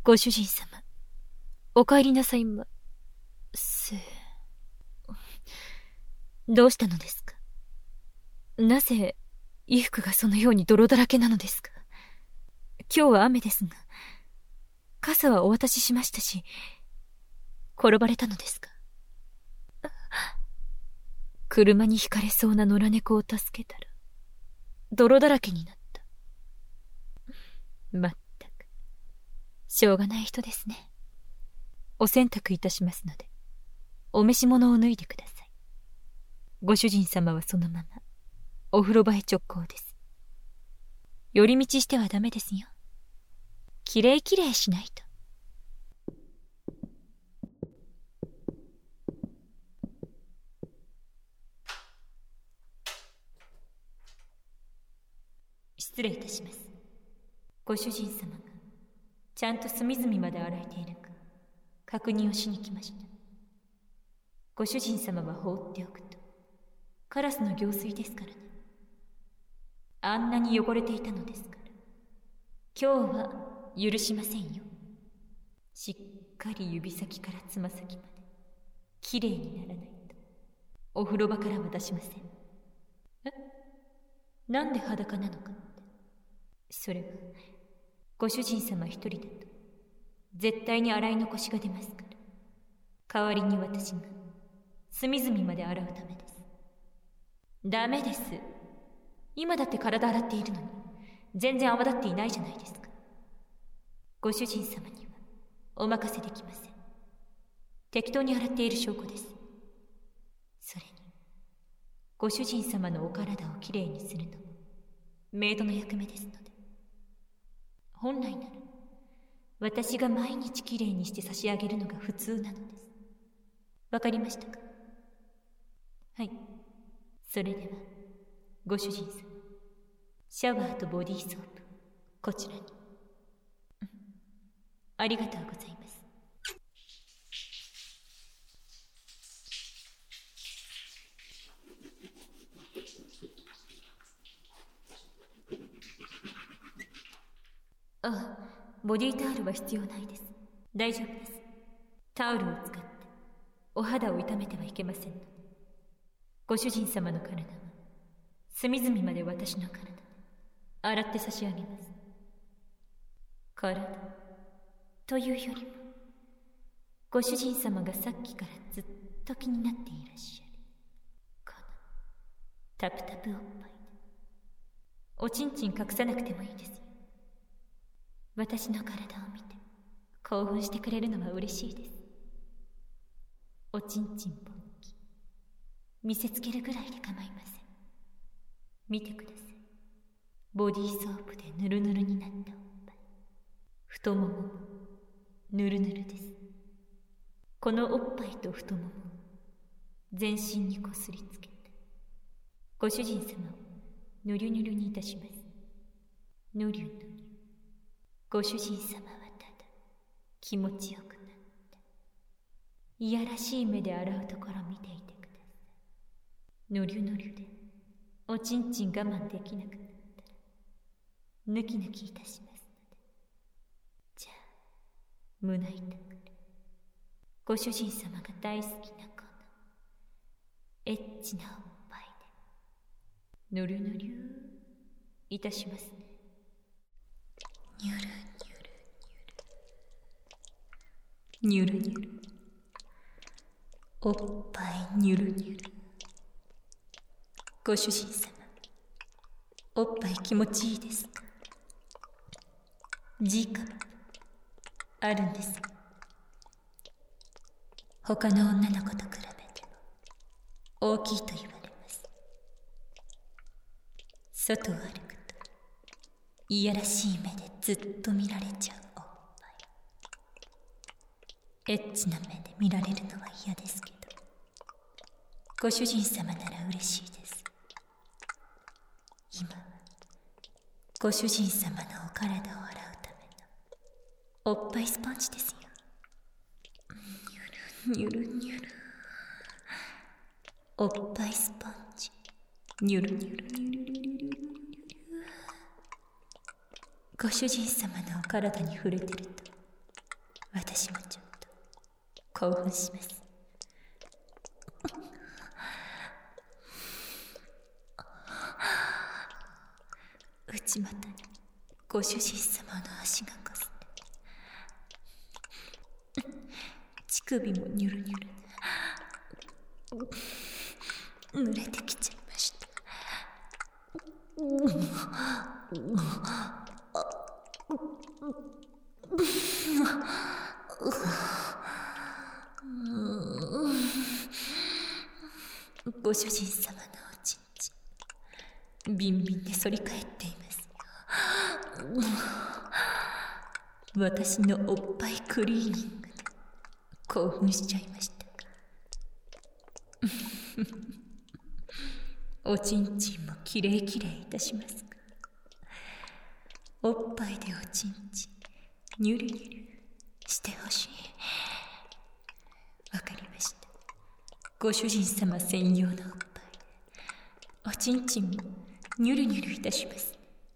ご主人様、お帰りなさいま、どうしたのですか？なぜ、衣服がそのように泥だらけなのですか？今日は雨ですが、傘はお渡ししましたし、転ばれたのですか？車にひかれそうな野良猫を助けたら、泥だらけになった。まったく、しょうがない人ですね。お洗濯いたしますので、お召し物を脱いでください。ご主人様はそのまま、お風呂場へ直行です。寄り道してはダメですよ。きれいきれいしないと。失礼いたします。ご主人様がちゃんと隅々まで洗えているか確認をしに来ました。ご主人様は放っておくとカラスの行水ですからね。あんなに汚れていたのですから、今日は許しませんよ。しっかり指先からつま先まできれいにならないとお風呂場からは出しません。なんで裸なのかって、それはご主人様一人だと絶対に洗い残しが出ますから、代わりに私が隅々まで洗うためです。ダメです。今だって体洗っているのに全然泡立っていないじゃないですか。ご主人様にはお任せできません。適当に洗っている証拠です。それにご主人様のお体をきれいにするのもメイドの役目ですので、本来なら私が毎日きれいにして差し上げるのが普通なのです。わかりましたか？はい。それではご主人様、シャワーとボディーソープこちらに。ありがとうございます。あ、ボディータオルは必要ないです。大丈夫です。タオルを使ってお肌を痛めてはいけませんので、ご主人様の体は隅々まで私の体で洗って差し上げます。体というよりも、ご主人様がさっきからずっと気になっていらっしゃるこのタプタプおっぱいで、おちんちん隠さなくてもいいですよ。私の体を見て興奮してくれるのは嬉しいです。おちんちんポンキ見せつけるぐらいで構いません。見てください。ボディーソープでヌルヌルになったおっぱい、太もももヌルヌルです。このおっぱいと太ももを全身にこすりつけてご主人様をヌリュヌリュにいたします。ヌリュヌリュ。ご主人様はただ気持ちよくなった、いやらしい目で洗うところ見ていてください。ヌリュヌリュでおちんちん我慢できなくなったらヌキヌキいたしますので、じゃあ胸板からご主人様が大好きなこのエッチなおっぱいでヌルヌリュいたしますね。ニュルニュルニュルニュルニュル、おっぱいニュルニュル。ご主人様、おっぱい気持ちいいですか？G カップあるんです。他の女の子と比べても大きいと言われます。外を歩くといやらしい目でずっと見られちゃうおっぱい。エッチな目で見られるのは嫌ですけど、ご主人様なら嬉しいです。今はご主人様のお体を洗うためのおっぱいスポンジですよ。ニュルニュルニュル、おっぱいスポンジニュルニュルニュルニュルニュル。ご主人様のお体に触れてると興奮します。内股にご主人様の足がこすって乳首もニュルニュル濡れてきちゃいました。ご主人様のおちんちんビンビンで反り返っていますよ。私のおっぱいクリーニングで興奮しちゃいましたか。おちんちんもきれいきれいいたしますか。おっぱいでおちんちんニュルニュルしてほしい。わかりました。ご主人様専用のおっぱいでおちんちんもニュルニュルいたします。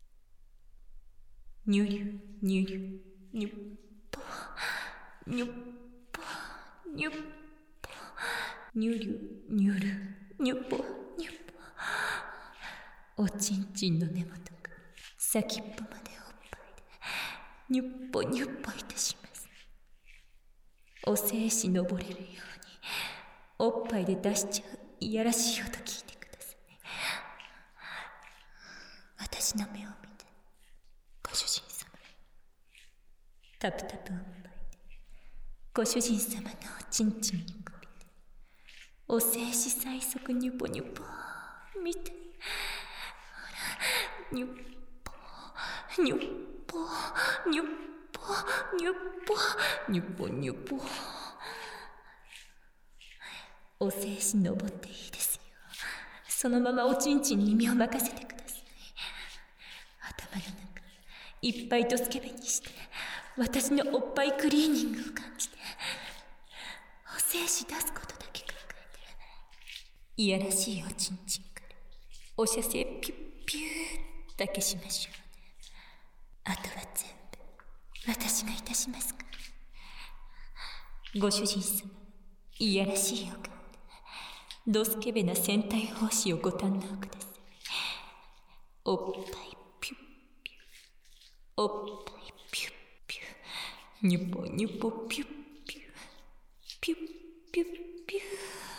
ニュリュニュリュニュッポニュッポニュッポニュリュニュルニュッポニュッポ。おちんちんの根元から先っぽまでおっぱいでニュッポニュッポいたします。お精子登れるようにおっぱいで出しちゃういやらしい音聞いてください。私の目を見てご主人様。タプタプおっぱいでご主人様のおちんちんにこびてお精子最速ニュポニュポ見て。ほらニュッポニュッポニュッポニュッポニュポニュポ。お精子登っていいですよ。そのままおちんちんに身を任せてください。頭の中いっぱいドスケベにして私のおっぱいクリーニングを感じてお精子出すことだけ考えていやらしいおちんちんからお射精ピュッピューだけしましょうね。あとは全部私がいたしますから。ご主人様いやらしいお顔でドスケベな戦隊奉仕をご堪能ください。おっぱいピュッピュおっぱいピュッピュニュポニュポピュッピュピュッピュッピュ。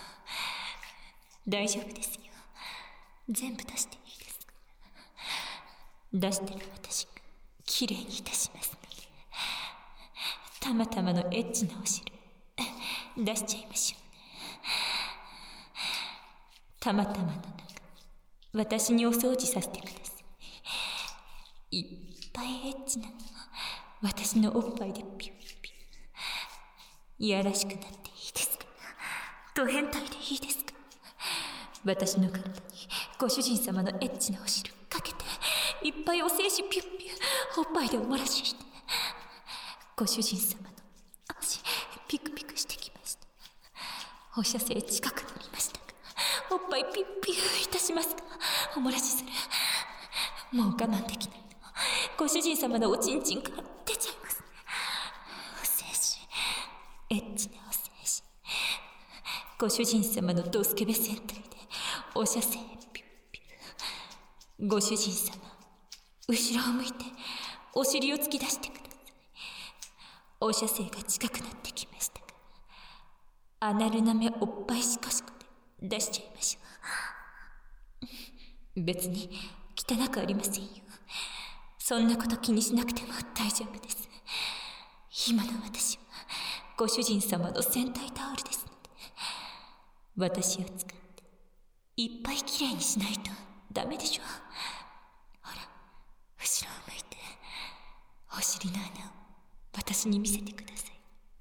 大丈夫ですよ。全部出していいですか。出してる私がきれいにいたしますのでたまたまのエッチなお汁出しちゃいましょうね。たまたまの中私にお掃除させてください。いっぱいエッチなの私のおっぱいでピュッピュ。いやらしくなっていいですか。ド変態でいいですか。私の体にご主人様のエッチなお汁かけていっぱいお精子ピュッピュおっぱいでお漏らししてご主人様の足ピクピクしてきました。放射性近くなりましたがおっぱいピュッピュいたしますがお漏らしする。もう我慢できないのご主人様のおちんちんから出ちゃいますね。お精子エッチなお精子ご主人様のドスケベ戦隊でお射精ピュッピュ。ご主人様後ろを向いてお尻を突き出してください。お射精が近くなってきましたがアナルなめおっぱいシコシコで出しちゃいましょう。別に汚くありませんよ。そんなこと気にしなくても大丈夫です。今の私はご主人様の戦隊タオルですので私を使っていっぱいきれいにしないとダメでしょ。ほら後ろを向いてお尻の穴を私に見せてください。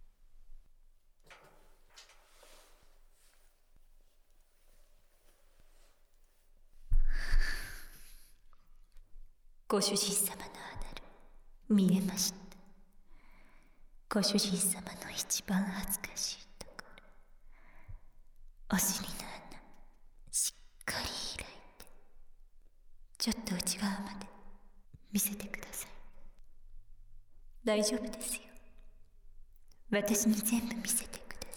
ご主人様のアナル見えました。ご主人様の一番恥ずかしいところお尻の穴しっかり開いてちょっと内側まで見せてください。大丈夫ですよ。私に全部見せてください。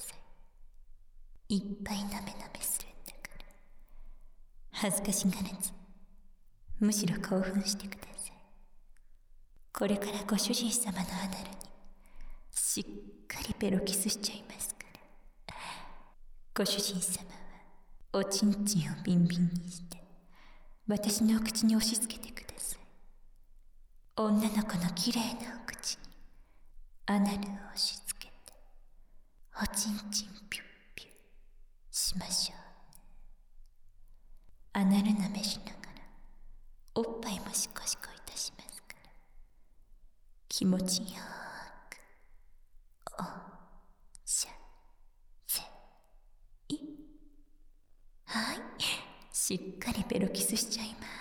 いっぱいなめなめするんだから、恥ずかしがらず、むしろ興奮してください。これからご主人様のアナルにしっかりペロキスしちゃいますから。ご主人様はおちんちんをビンビンにして私のお口に押し付けてください。女の子のきれいなお口にアナルを押し付けておちんちんピュッピュッしましょう。アナル舐めしながらおっぱいもシコシコいたしますから、気持ちよーくおしゃせい。はい、しっかりペロキスしちゃいます。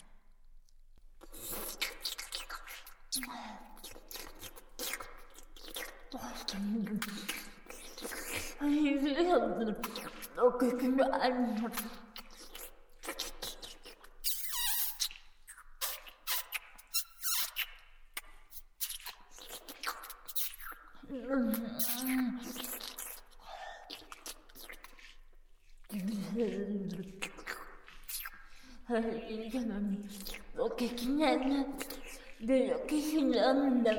Lo que quieren de lo que se llama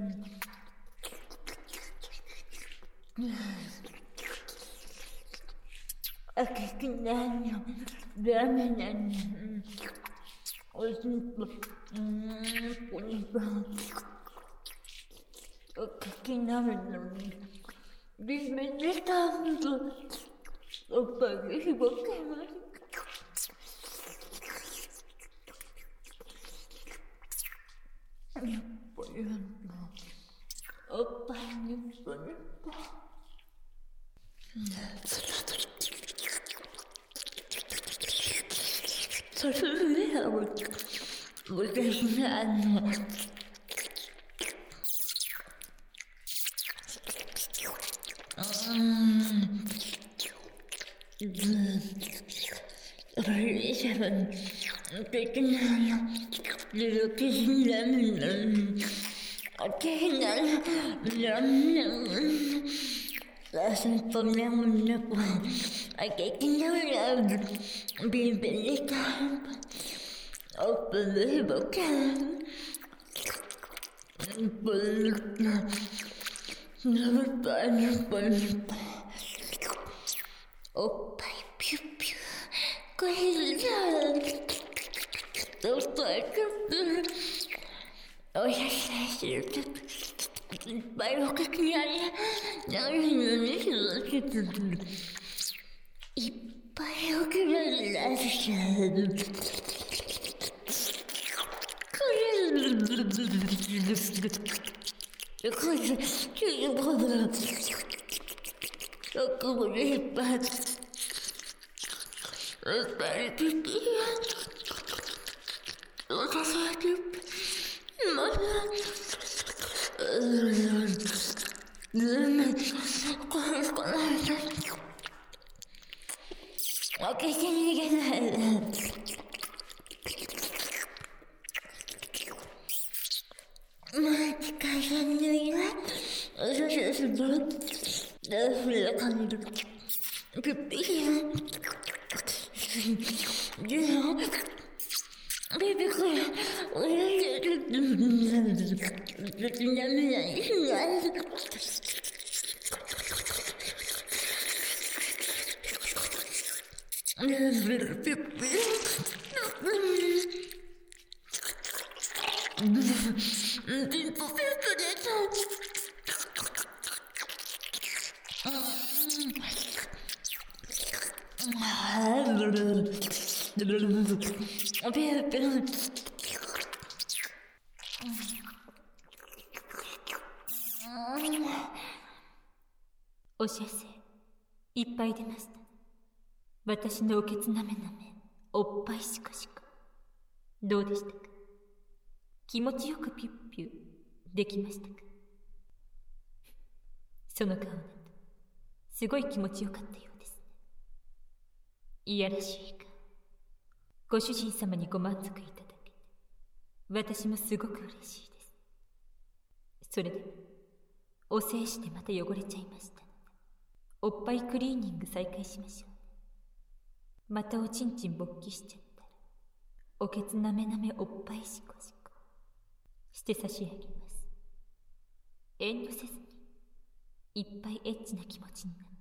aquí quieren verme que quieren dime tanto lo parecido que más Opa,おっぱいピュッピュこれじゃおっぱいピュッピュおやさいするといっぱいおかきあれなるのに育ててるいっぱいおきられらしちゃうこれいっぱいおしゃせいっぱい出ました。私のおけつなめなめおっぱいしこしこどうでしたか？気持ちよくピュッピュできましたか？その顔だとすごい気持ちよかったようですね。いやらしいか。ご主人様にご満足いただけて私もすごく嬉しいです。それでもお精子でまた汚れちゃいましたのでおっぱいクリーニング再開しましょう。またおちんちん勃起しちゃったら、おけつなめなめおっぱいしこしこして差し上げます。遠慮せずにいっぱいエッチな気持ちになって